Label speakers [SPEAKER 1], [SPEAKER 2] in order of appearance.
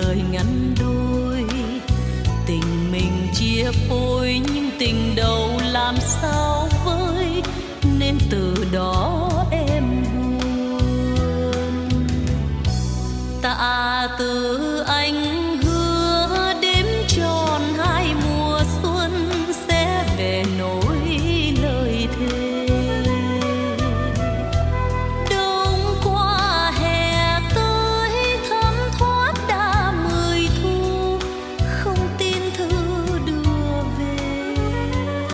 [SPEAKER 1] đời ngắn đôi, tình mình chia phôi nhưng tình đầu làm sao